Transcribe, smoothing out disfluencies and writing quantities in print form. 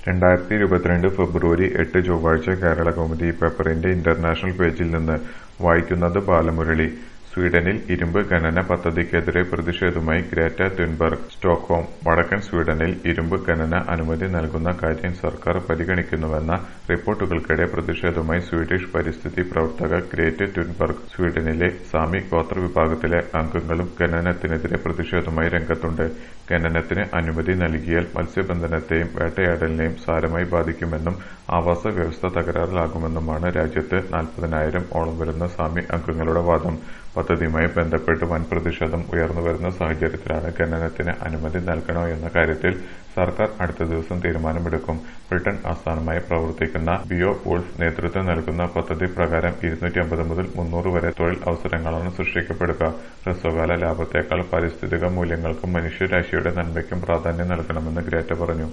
2022 ഫെബ്രുവരി 8 ചൊവ്വാഴ്ച കേരളകൗമുദി പേപ്പറിന്റെ ഇന്റർനാഷണൽ പേജിൽ നിന്ന് വായിക്കുന്നത് ബാലമുരളി. സ്വീഡനിൽ ഇരുമ്പ് ഖനന പദ്ധതിക്കെതിരെ പ്രതിഷേധവുമായി ഗ്രേറ്റ തുൻബെർഗ്. സ്റ്റോക്ക്ഹോം. വടക്കൻ സ്വീഡനിൽ ഇരുമ്പ് ഖനന അനുമതി നൽകുന്ന കാര്യം സർക്കാർ പരിഗണിക്കുന്നുവെന്ന റിപ്പോർട്ടുകൾക്കിടെ പ്രതിഷേധവുമായി സ്വീഡിഷ് പരിസ്ഥിതി പ്രവർത്തക ഗ്രേറ്റ തുൻബെർഗ്. സ്വീഡനിലെ സാമി ഗോത്രവിഭാഗത്തിലെ അംഗങ്ങളും ഖനനത്തിനെതിരെ പ്രതിഷേധവുമായി രംഗത്തുണ്ട്. ഖനനത്തിന് അനുമതി നൽകിയാൽ മത്സ്യബന്ധനത്തെയും വേട്ടയാടലിനെയും സാരമായി ബാധിക്കുമെന്നും ആവാസ വ്യവസ്ഥ തകരാറിലാകുമെന്നുമാണ് രാജ്യത്ത് 40,000 ഓളം വരുന്ന സാമി അംഗങ്ങളുടെ വാദം. പദ്ധതിയുമായി ബന്ധപ്പെട്ട് വൻ പ്രതിഷേധം ഉയർന്നുവരുന്ന സാഹചര്യത്തിലാണ് ഖനനത്തിന് അനുമതി നൽകണോ എന്ന കാര്യത്തിൽ സർക്കാർ അടുത്ത ദിവസം തീരുമാനമെടുക്കും. ബ്രിട്ടൻ ആസ്ഥാനമായി പ്രവർത്തിക്കുന്ന ബിയോവൂൾഫ് നേതൃത്വം നൽകുന്ന പദ്ധതി പ്രകാരം 250 മുതൽ 300 വരെ തൊഴിൽ അവസരങ്ങളാണ് സൃഷ്ടിക്കപ്പെടുക. ഹ്രസ്വകാല ലാഭത്തേക്കാൾ പാരിസ്ഥിതിക മൂല്യങ്ങൾക്കും മനുഷ്യരാശിയുടെ നന്മയ്ക്കും പ്രാധാന്യം നൽകണമെന്ന് ഗ്രേറ്റ പറഞ്ഞു.